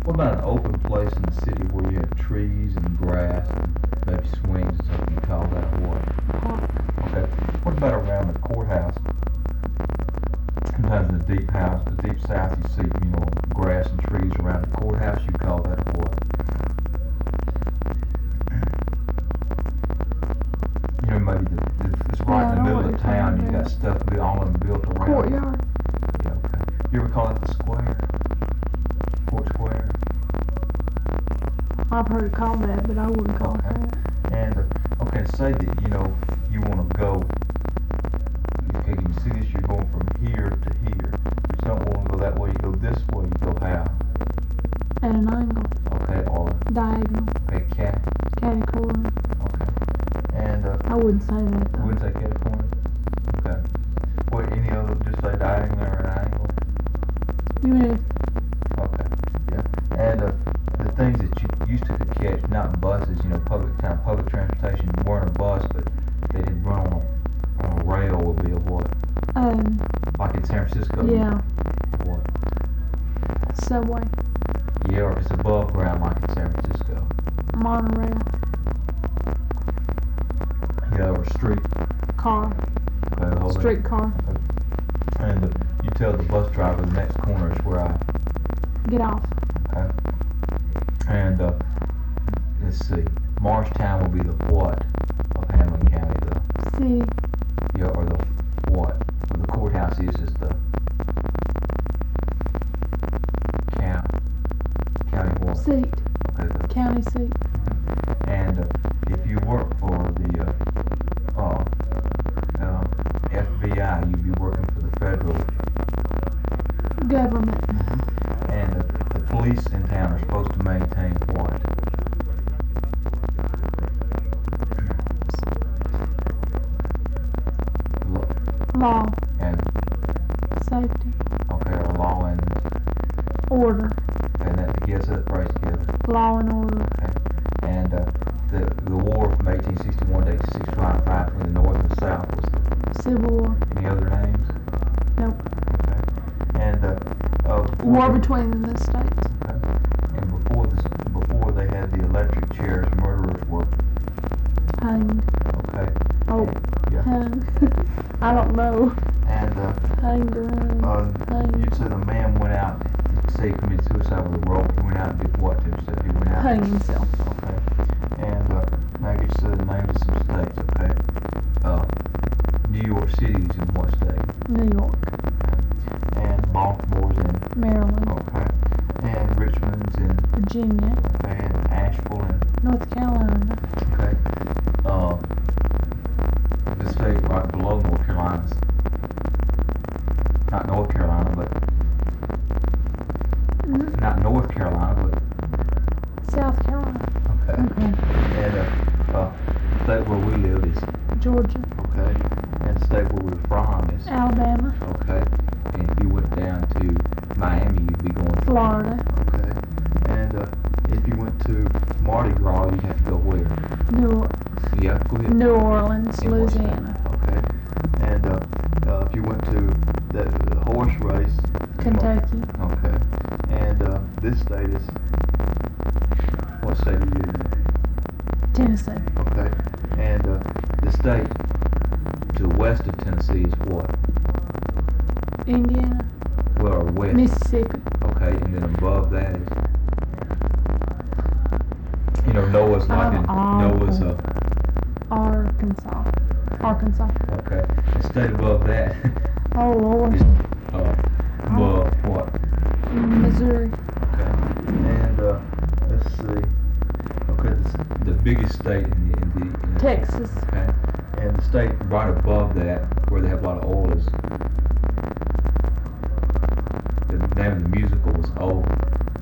What about an open place in the city where you have trees and grass and maybe swings and something? You call that what? Park. Okay. What about around the courthouse? Sometimes in the deep house, the deep south, you see, grass and trees around the courthouse. You call that what? Maybe it's right in the middle of the town. You got stuff all of them built around. Courtyard. Yeah, okay. You ever call it the square? Court Square? I've heard it called that, but I wouldn't call it that. And okay, say that you want to go. Okay, you can see this. You're going from here to here. But you don't want to go that way. You go this way. You go how? At an angle. Okay, or Diagonal. okay, Catty corner. Okay, and I wouldn't say that though. wouldn't say catty corner. Okay. What any other? Just say diagonal or an angle. Yeah. Okay. Yeah. And the things that you used to catch, not in buses, public transportation, weren't a bus, but they did run on a rail would be a what? Like in San Francisco. Yeah. What? Subway. Yeah, or if it's above ground like in San Francisco. Monorail. Yeah, or street. Car. Okay, the whole thing. Street car. Okay. And you tell the bus driver the next corner is where I Get off. Okay. And let's see. Marshtown will be the what of Hamlin County, the City. yeah, or the what? Where the courthouse is the county what? Seat. Okay, County seat. and if you work for the FBI, you'd be working for the federal Government. and the police in town are supposed to maintain what? Law. And Safety. okay, or law and Order. that together, that phrase together. Law and order. Okay. And the war from 1861 to 1865 between the North and the South was Civil War. any other names? Nope. Okay. And War between the states. Okay. And before they had the electric chairs, murderers were Hanged. okay. Oh. Yeah. Hanged. I don't know. And Hanged or hanged. you'd say the man went out. Say he committed suicide with a rope. He went out and did what to himself? He went out. Hang himself. Okay. And now I get you to the names of some states. Okay. New York City's in what state? New York. And Baltimore's in. Maryland. Okay. And Richmond's in. Virginia. And Asheville in. North Carolina. Okay. The state right below North Carolina's not North Carolina, but not North Carolina, but South Carolina. okay. Okay. And the state where we live is Georgia. okay. And the state where we're from is Alabama. okay. And if you went down to Miami, you'd be going Florida. okay. And if you went to Mardi Gras, you'd have to go where? Yeah, go ahead. New Orleans, In what state? Louisiana. Okay. And if you went to the horse race, Kentucky. okay. And this state is what state are you in? Tennessee. Okay. And the state to the west of Tennessee is what? Indiana. Well, or west. Mississippi. Okay. And then above that is Noah's like in Noah's Arkansas. okay. The state above that Oh Lord. is above what? Missouri. Okay. And let's see. Okay, the biggest state in the Texas. okay. And the state right above that, where they have a lot of oil, is the name of the musical was